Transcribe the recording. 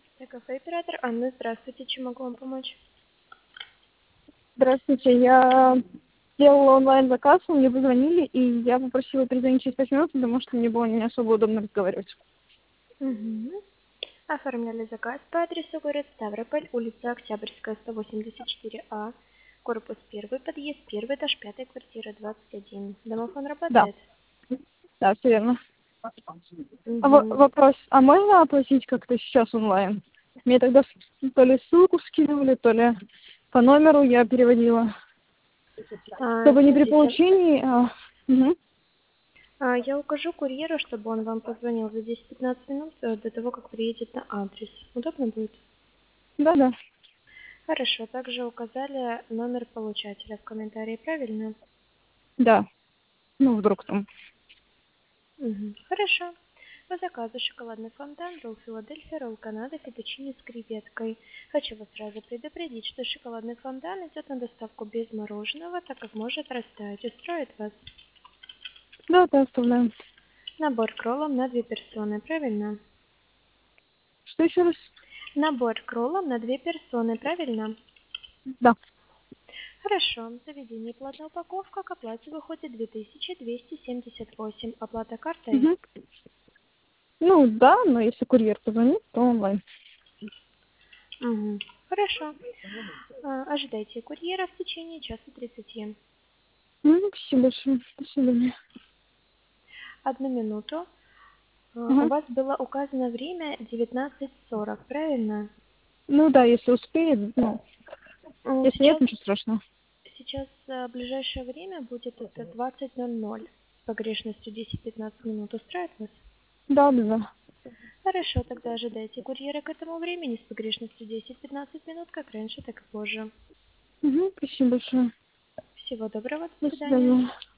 Кафе оператор Анна, здравствуйте, чем могу вам помочь? Здравствуйте, я сделала онлайн-заказ, мне позвонили, и я попросила перезвонить через 5 минут, потому что мне было не особо удобно разговаривать. Угу. Оформляли заказ по адресу город Ставрополь, улица Октябрьская, 184А, корпус 1, подъезд 1, этаж 5, квартира 21. Домофон Да, работает? да, все верно. Угу. Вопрос, а можно оплатить как-то сейчас онлайн? Мне тогда то ли ссылку скинули, то ли по номеру я переводила. Чтобы не при Смотрите, получении... мгм. я укажу курьеру, чтобы он вам позвонил за 10-15 минут до того, как приедет на адрес. Удобно будет? Да-да, Хорошо, также указали номер получателя в комментарии, правильно? да. Ну, вдруг там. Мгм. Хорошо. По заказу шоколадный фонтан, ролл Филадельфия, ролл Канада, фетучини с креветкой. Хочу вас сразу предупредить, что шоколадный фонтан идет на доставку без мороженого, так как может растаять. Устроит вас? Да, оставляем. Набор к роллам на 2 персоны, правильно? Что еще раз? Набор к роллам на 2 персоны, правильно? Да. Хорошо. Заведение платная упаковка, к оплате выходит 2278. Оплата картой? Мгм. Ну, да, но если курьер позвонит, то онлайн. Угу. Хорошо. Ожидайте курьера в течение часа 30. Спасибо большое. До свидания. 1 минуту. У Ага. вас было указано время 19:40, правильно? Ну да, если успеет, ну, если нет, Сейчас, ничего страшного. сейчас ближайшее время будет это 20:00 с погрешностью 10-15 минут. Устраивает вас? Да, да, да. Хорошо, тогда ожидайте курьера к этому времени с погрешностью 10-15 минут, как раньше, так и позже. Спасибо большое. Всего доброго, до До свидания. свидания.